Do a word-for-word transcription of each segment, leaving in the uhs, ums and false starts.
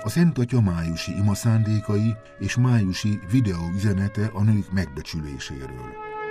A Szent Atya májusi imaszándékai és májusi videóüzenete a nők megbecsüléséről.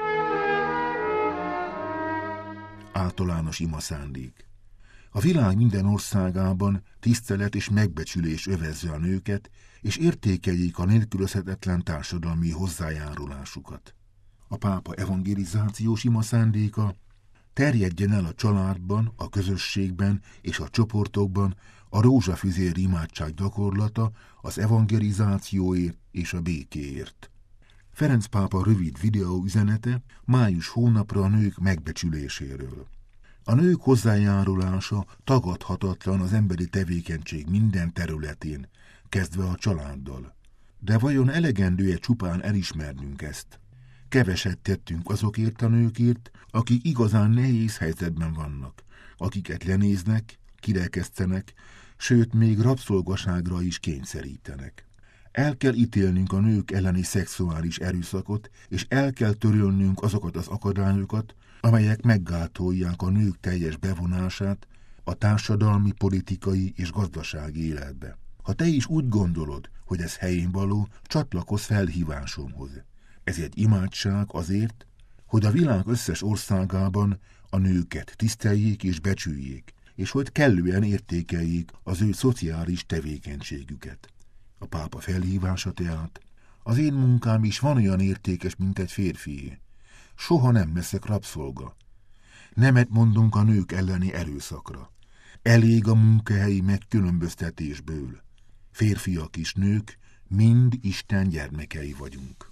Általános imaszándék. A világ minden országában tisztelet és megbecsülés övezze a nőket, és értékeljék a nélkülözhetetlen társadalmi hozzájárulásukat. A pápa evangelizációs imaszándéka: terjedjen el a családban, a közösségben és a csoportokban a rózsafüzér imádság gyakorlata az evangelizációért és a békéért. Ferenc pápa rövid videóüzenete május hónapra a nők megbecsüléséről. A nők hozzájárulása tagadhatatlan az emberi tevékenység minden területén, kezdve a családdal. De vajon elegendő-e csupán elismernünk ezt? Keveset tettünk azokért a nőkért, akik igazán nehéz helyzetben vannak, akiket lenéznek, kirekesztenek, sőt még rabszolgaságra is kényszerítenek. El kell ítélnünk a nők elleni szexuális erőszakot, és el kell törölnünk azokat az akadályokat, amelyek meggátolják a nők teljes bevonását a társadalmi, politikai és gazdasági életbe. Ha te is úgy gondolod, hogy ez helyén való, csatlakozz felhívásomhoz. Ez egy imádság azért, hogy a világ összes országában a nőket tiszteljék és becsüljék, és hogy kellően értékeljék az ő szociális tevékenységüket. A pápa felhívása tehát: az én munkám is van olyan értékes, mint egy férfié. Soha nem leszek rabszolga. Nemet mondunk a nők elleni erőszakra. Elég a munkahelyi megkülönböztetésből. Férfiak és nők mind Isten gyermekei vagyunk.